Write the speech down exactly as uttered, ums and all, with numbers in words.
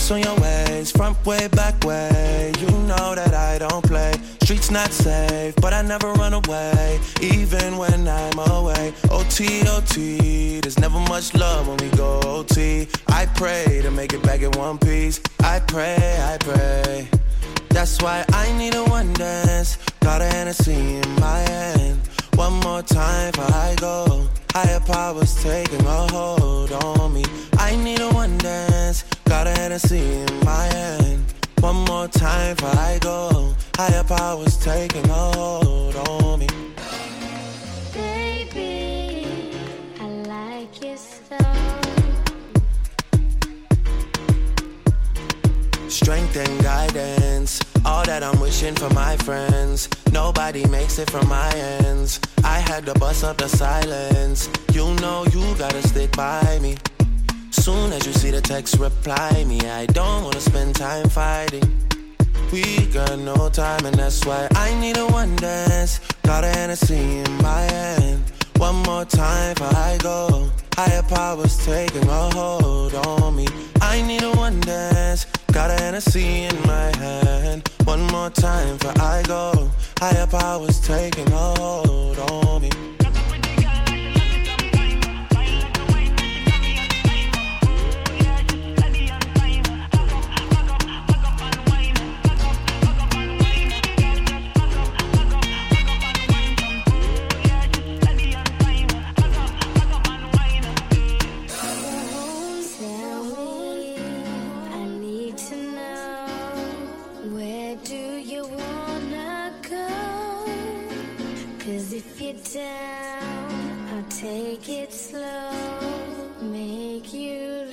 Ice on your ways, front way, back way. You know that I don't play. Streets not safe, but I never run away, even when I'm away. O T, O T, there's never much love when we go O T. I pray to make it back in one piece. I pray, I pray. That's why I need a one dance. Got a Hennessy in my hand. One more time before I go. Higher powers taking a hold on me. I need a one dance. Got a Hennessy in my hand. One more time before I go. Higher powers taking a hold on me. Baby, I like your so. Strength and guidance, all that I'm wishing for my friends. Nobody makes it from my ends. I had to bust up the silence. You know you gotta stick by me. Soon as you see the text, reply me. I don't wanna spend time fighting. We got no time and that's why I need a one dance. Got a Hennessy in my hand. One more time before I go. Higher powers taking a hold on me. I need a one dance. Got a Hennessy in my hand. One more time before I go. Higher powers taking a hold on me. If you're down, I'll take it slow.